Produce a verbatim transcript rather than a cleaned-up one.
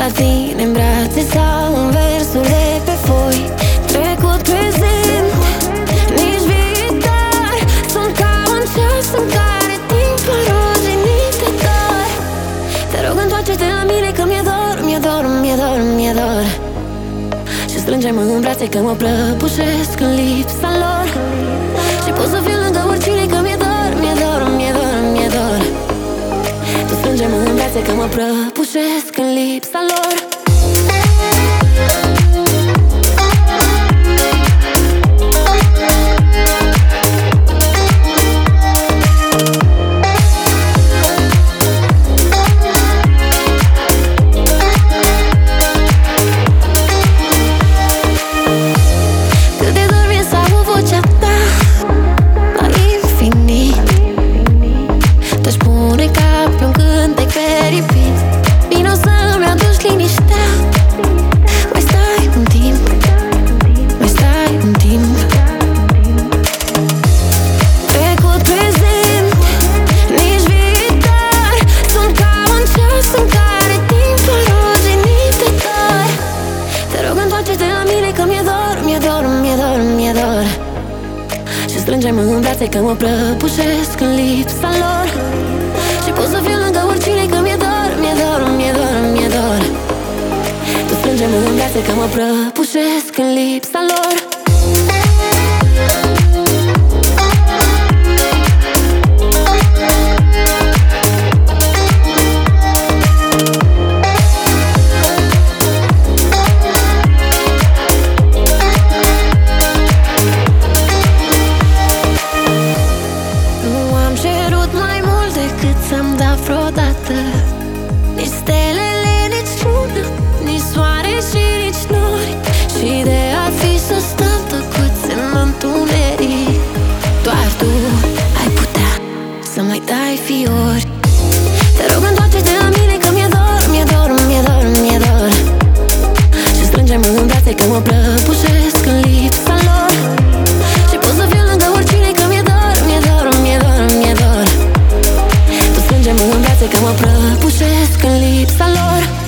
la tine în brațe sau în versuri de pe foi. Trecut, prezent, nici viitor. Sunt ca un ceas în care timpul rozinit te dor. Te rog, întoarce-te la mine că mi-e dor, mi-e dor, mi-e dor, mi-e dor. Și strânge-mă în brațe că mă prăbușesc în lipsa lor. Și pot să fiu lângă oricine că mi-e dor, mi-e dor, mi-e dor, mi-e dor. Tu strânge-mă în brațe că mă prăbușesc în lipsa lor. Strânge-mă în brațe că mă prăbușesc în lipsa lor. Și pot să fiu lângă oricine că mi-e dor, mi-e dor, mi-e dor, mi-e dor. Tu strânge-mă în brațe că mă prăbușesc în lipsa lor. Să-mi dau vreodată nici stelele, nici lună, nici soare și nici nori. Și de ar fi să stăm tăcuți în întuneric, doar tu ai putea să mai dai fiori. Te rog, întoarce-te la mine că mi-e dor, mi-e dor, mi-e dor, mi-e dor. Și strânge-mă în brațe că mă prăbușesc în lipsa lor. Și pot să fiu lângă oricine că mi-e dor, mi-e dor, mi-e dor, mi-e dor. Strânge-mă în brațe că mă prăbușesc în lipsa lor.